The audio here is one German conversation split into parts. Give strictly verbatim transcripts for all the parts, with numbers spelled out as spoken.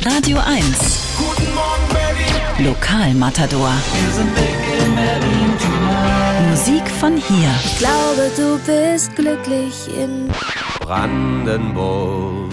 Radio eins. Guten Morgen, Berlin. Lokalmatador. Wir sind big in Berlin tonight. Musik von hier. Ich glaube, du bist glücklich in Brandenburg.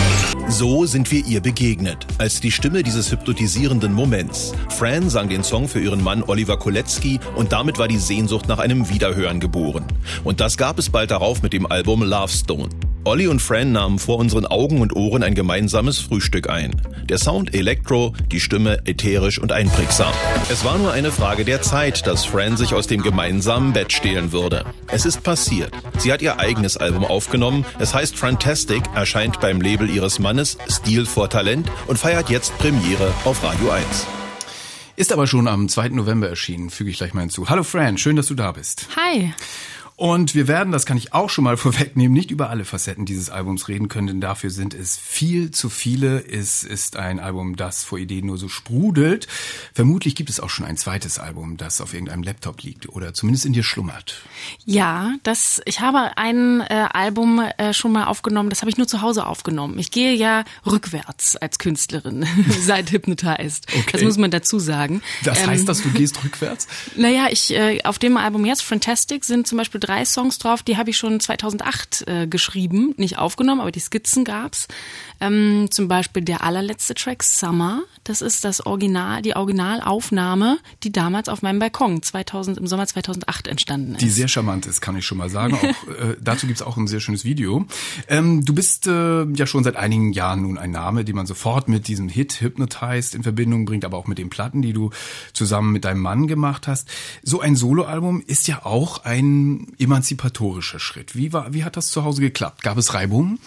So sind wir ihr begegnet, als die Stimme dieses hypnotisierenden Moments. Fran sang den Song für ihren Mann Oliver Kolecki und damit war die Sehnsucht nach einem Wiederhören geboren. Und das gab es bald darauf mit dem Album Love Stone. Olli und Fran nahmen vor unseren Augen und Ohren ein gemeinsames Frühstück ein. Der Sound Elektro, die Stimme ätherisch und einprägsam. Es war nur eine Frage der Zeit, dass Fran sich aus dem gemeinsamen Bett stehlen würde. Es ist passiert. Sie hat ihr eigenes Album aufgenommen. Es heißt Fantastic, erscheint beim Label ihres Mannes Stil vor Talent und feiert jetzt Premiere auf Radio eins. Ist aber schon am zweiten November erschienen, füge ich gleich mal hinzu. Hallo Fran, schön, dass du da bist. Hi. Und wir werden, das kann ich auch schon mal vorwegnehmen, nicht über alle Facetten dieses Albums reden können, denn dafür sind es viel zu viele. Es ist ein Album, das vor Ideen nur so sprudelt. Vermutlich gibt es auch schon ein zweites Album, das auf irgendeinem Laptop liegt oder zumindest in dir schlummert. Ja, das, ich habe ein äh, Album äh, schon mal aufgenommen, das habe ich nur zu Hause aufgenommen. Ich gehe ja rückwärts als Künstlerin seit Hypnotized. Okay. Das muss man dazu sagen. Das heißt, ähm, dass du gehst rückwärts? Naja, ich äh, auf dem Album jetzt, Fantastic, sind zum Beispiel drei Songs drauf, die habe ich schon zweitausendacht äh, geschrieben, nicht aufgenommen, aber die Skizzen gab's. Ähm, zum Beispiel der allerletzte Track, Summer, das ist das Original, die Originalaufnahme, die damals auf meinem Balkon zweitausend, im Sommer zweitausendacht entstanden ist. Die sehr charmant ist, kann ich schon mal sagen. Auch, äh, dazu gibt's auch ein sehr schönes Video. Ähm, du bist äh, ja schon seit einigen Jahren nun ein Name, den man sofort mit diesem Hit Hypnotized in Verbindung bringt, aber auch mit den Platten, die du zusammen mit deinem Mann gemacht hast. So ein Soloalbum ist ja auch ein emanzipatorischer Schritt. Wie war, wie hat das zu Hause geklappt? Gab es Reibungen?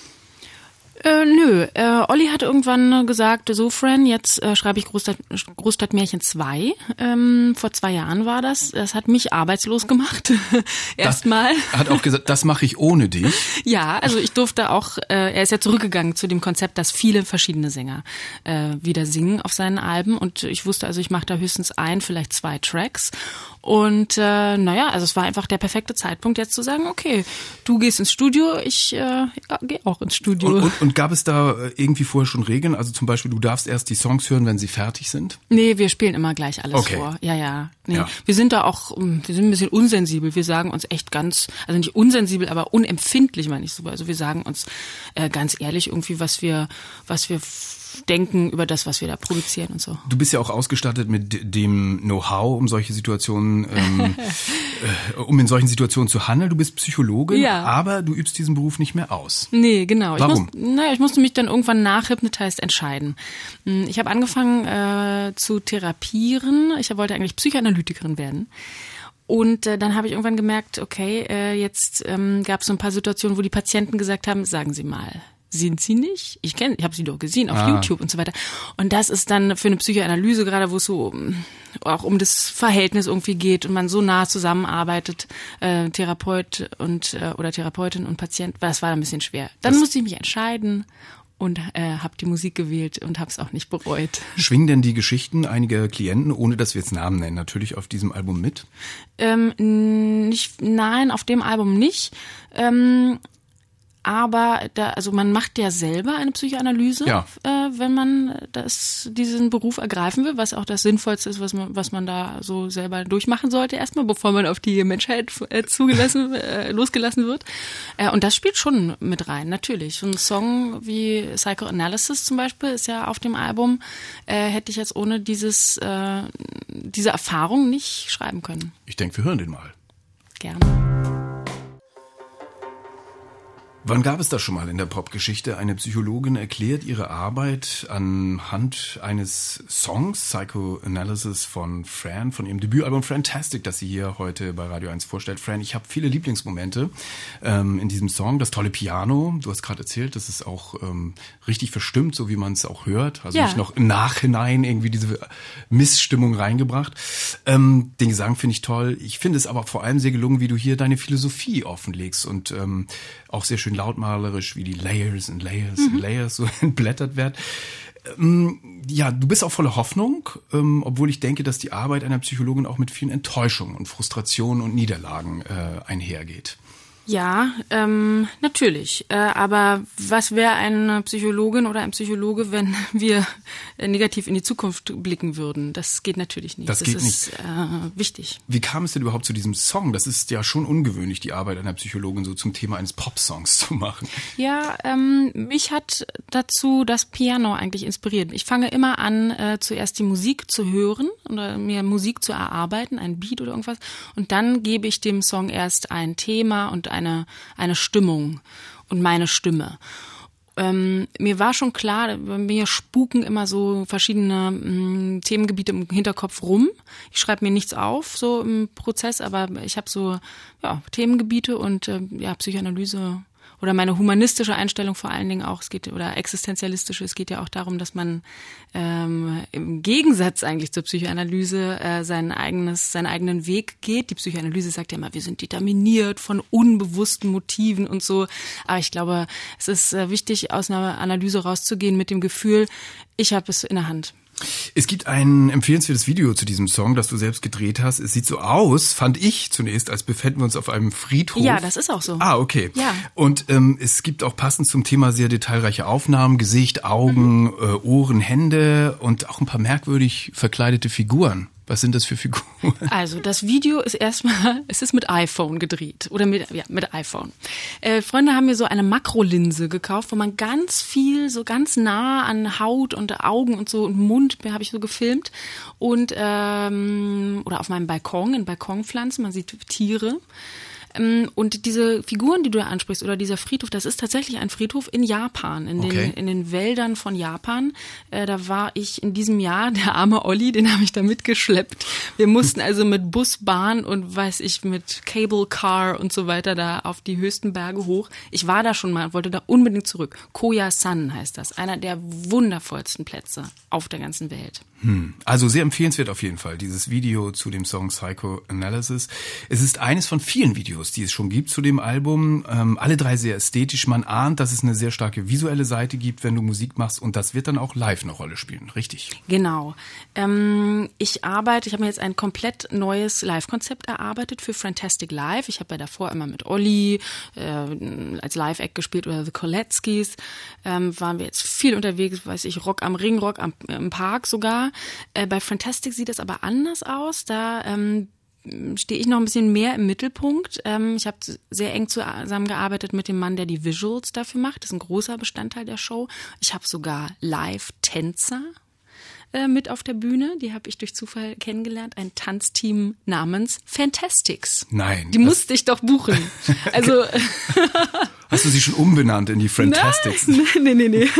Äh, nö, äh, Olli hat irgendwann gesagt, so Fran, jetzt äh, schreibe ich Großstadt, Großstadtmärchen zwei. Ähm, vor zwei Jahren war das. Das hat mich arbeitslos gemacht. Erstmal. Hat auch gesagt, das mache ich ohne dich. Ja, also ich durfte auch, äh, er ist ja zurückgegangen zu dem Konzept, dass viele verschiedene Sänger äh, wieder singen auf seinen Alben. Und ich wusste also, ich mache da höchstens ein, vielleicht zwei Tracks. Und äh, naja, also es war einfach der perfekte Zeitpunkt, jetzt zu sagen, okay, du gehst ins Studio, ich äh, ja, gehe auch ins Studio. Und, und, und gab es da irgendwie vorher schon Regeln? Also zum Beispiel, du darfst erst die Songs hören, wenn sie fertig sind? Nee, wir spielen immer gleich alles okay. vor. Ja, ja. Nee. Ja. Wir sind da auch, wir sind ein bisschen unsensibel. Wir sagen uns echt ganz, also nicht unsensibel, aber unempfindlich, meine ich so. Also wir sagen uns äh, ganz ehrlich irgendwie, was wir, was wir denken über das, was wir da produzieren und so. Du bist ja auch ausgestattet mit dem Know-how, um solche Situationen, ähm, äh, um in solchen Situationen zu handeln. Du bist Psychologin, ja. aber du übst diesen Beruf nicht mehr aus. Nee, genau. Warum? Ich, muss, naja, ich musste mich dann irgendwann nach Hypnotized entscheiden. Ich habe angefangen äh, zu therapieren. Ich wollte eigentlich Psychoanalytikerin werden. Und äh, dann habe ich irgendwann gemerkt, okay, äh, jetzt ähm, gab es so ein paar Situationen, wo die Patienten gesagt haben, sagen Sie mal, sind sie nicht? Ich kenne, ich habe sie doch gesehen auf ah. YouTube und so weiter. Und das ist dann für eine Psychoanalyse, gerade wo es so auch um das Verhältnis irgendwie geht und man so nah zusammenarbeitet, äh, Therapeut und äh, oder Therapeutin und Patient, das war ein bisschen schwer. Dann das musste ich mich entscheiden und äh, habe die Musik gewählt und habe es auch nicht bereut. Schwingen denn die Geschichten einiger Klienten, ohne dass wir jetzt Namen nennen, natürlich auf diesem Album mit? Ähm, nicht, nein, auf dem Album nicht. Ähm, Aber da, also man macht ja selber eine Psychoanalyse, ja. äh, wenn man das, diesen Beruf ergreifen will, was auch das Sinnvollste ist, was man, was man da so selber durchmachen sollte erstmal, bevor man auf die Menschheit äh, zugelassen, äh, losgelassen wird. Äh, und das spielt schon mit rein, natürlich. So ein Song wie Psychoanalysis zum Beispiel ist ja auf dem Album, äh, hätte ich jetzt ohne dieses, äh, diese Erfahrung nicht schreiben können. Ich denke, wir hören den mal. Gerne. Wann gab es das schon mal in der Popgeschichte? Eine Psychologin erklärt ihre Arbeit anhand eines Songs, Psychoanalysis von Fran, von ihrem Debütalbum Fantastic, das sie hier heute bei Radio eins vorstellt. Fran, ich habe viele Lieblingsmomente ähm, in diesem Song. Das tolle Piano, du hast gerade erzählt, das ist auch ähm, richtig verstimmt, so wie man es auch hört. Also ja. Nicht noch im Nachhinein irgendwie diese Missstimmung reingebracht. Ähm, den Gesang finde ich toll. Ich finde es aber vor allem sehr gelungen, wie du hier deine Philosophie offenlegst und ähm, auch sehr schön lautmalerisch, wie die Layers und Layers und mhm. Layers so entblättert werden. Ähm, ja, du bist auch voller Hoffnung, ähm, obwohl ich denke, dass die Arbeit einer Psychologin auch mit vielen Enttäuschungen und Frustrationen und Niederlagen äh, einhergeht. Ja, ähm, natürlich. Äh, aber was wäre eine Psychologin oder ein Psychologe, wenn wir äh, negativ in die Zukunft blicken würden? Das geht natürlich nicht. Das, das geht ist nicht. Äh, wichtig. Wie kam es denn überhaupt zu diesem Song? Das ist ja schon ungewöhnlich, die Arbeit einer Psychologin so zum Thema eines Popsongs zu machen. Ja, ähm, mich hat dazu das Piano eigentlich inspiriert. Ich fange immer an, äh, zuerst die Musik zu hören oder mir Musik zu erarbeiten, ein Beat oder irgendwas. Und dann gebe ich dem Song erst ein Thema und eine, eine Stimmung und meine Stimme. Ähm, mir war schon klar, bei mir spuken immer so verschiedene mh, Themengebiete im Hinterkopf rum. Ich schreibe mir nichts auf, so im Prozess, aber ich habe so ja, Themengebiete und äh, ja, Psychoanalyse oder meine humanistische Einstellung vor allen Dingen auch, es geht, oder existenzialistische, es geht ja auch darum, dass man ähm, im Gegensatz eigentlich zur Psychoanalyse äh, sein eigenes, seinen eigenen Weg geht. Die Psychoanalyse sagt ja immer, wir sind determiniert von unbewussten Motiven und so. Aber ich glaube, es ist äh, wichtig, aus einer Analyse rauszugehen mit dem Gefühl, ich habe es in der Hand. Es gibt ein empfehlenswertes Video zu diesem Song, das du selbst gedreht hast. Es sieht so aus, fand ich zunächst, als befänden wir uns auf einem Friedhof. Ja, das ist auch so. Ah, okay. Ja. Und ähm, es gibt auch passend zum Thema sehr detailreiche Aufnahmen, Gesicht, Augen, mhm. äh, Ohren, Hände und auch ein paar merkwürdig verkleidete Figuren. Was sind das für Figuren? Also das Video ist erstmal, es ist mit iPhone gedreht oder mit ja mit iPhone. Äh, Freunde haben mir so eine Makrolinse gekauft, wo man ganz viel, so ganz nah an Haut und Augen und so und Mund habe ich so gefilmt und ähm, oder auf meinem Balkon, in Balkonpflanzen, man sieht Tiere. Und diese Figuren, die du da ansprichst, oder dieser Friedhof, das ist tatsächlich ein Friedhof in Japan, in den, okay. in den Wäldern von Japan. Äh, da war ich in diesem Jahr, der arme Olli, den habe ich da mitgeschleppt. Wir mussten also mit Bus, Bahn und weiß ich, mit Cable Car und so weiter da auf die höchsten Berge hoch. Ich war da schon mal, wollte da unbedingt zurück. Koyasan heißt das, einer der wundervollsten Plätze auf der ganzen Welt. Hm. Also sehr empfehlenswert auf jeden Fall, dieses Video zu dem Song Psychoanalysis. Es ist eines von vielen Videos, die es schon gibt zu dem Album. Ähm, alle drei sehr ästhetisch. Man ahnt, dass es eine sehr starke visuelle Seite gibt, wenn du Musik machst. Und das wird dann auch live eine Rolle spielen, richtig? Genau. Ähm, ich arbeite, ich habe mir jetzt ein komplett neues Live-Konzept erarbeitet für Fantastic Live. Ich habe ja davor immer mit Olli äh, als Live-Act gespielt oder The Koletskis. Ähm, waren wir jetzt viel unterwegs, weiß ich, Rock am Ring, Rock am, im Park sogar. Äh, bei Fantastic sieht es aber anders aus. Da ähm, stehe ich noch ein bisschen mehr im Mittelpunkt. Ähm, ich habe sehr eng zusammengearbeitet mit dem Mann, der die Visuals dafür macht. Das ist ein großer Bestandteil der Show. Ich habe sogar Live-Tänzer äh, mit auf der Bühne. Die habe ich durch Zufall kennengelernt. Ein Tanzteam namens Fantastics. Nein. Die musste ich doch buchen. Also hast du sie schon umbenannt in die Fantastics? Nein, nee, nee, nee.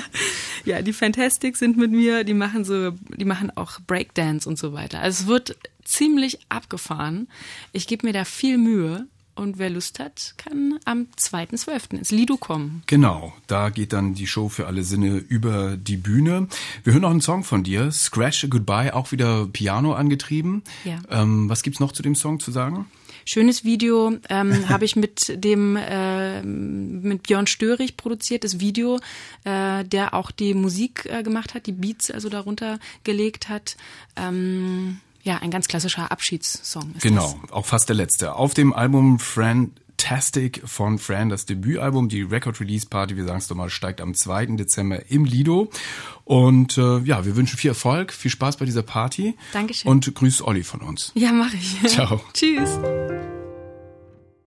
Ja, die Fantastics sind mit mir, die machen so, die machen auch Breakdance und so weiter. Also es wird ziemlich abgefahren. Ich gebe mir da viel Mühe. Und wer Lust hat, kann am zweiten zwölften ins Lido kommen. Genau, da geht dann die Show für alle Sinne über die Bühne. Wir hören noch einen Song von dir, Scratch a Goodbye, auch wieder Piano angetrieben. Ja. Ähm, was gibt's noch zu dem Song zu sagen? Schönes Video ähm, habe ich mit dem äh, mit Björn Störig produziert, das Video, äh, der auch die Musik äh, gemacht hat, die Beats also darunter gelegt hat. Ähm, Ja, ein ganz klassischer Abschiedssong ist Genau, das. auch fast der letzte. Auf dem Album Fantastic von Fran, das Debütalbum, die Record-Release-Party, wir sagen es doch mal, steigt am zweiten Dezember im Lido. Und äh, ja, wir wünschen viel Erfolg, viel Spaß bei dieser Party. Dankeschön. Und grüß Olli von uns. Ja, mache ich. Ciao. Tschüss.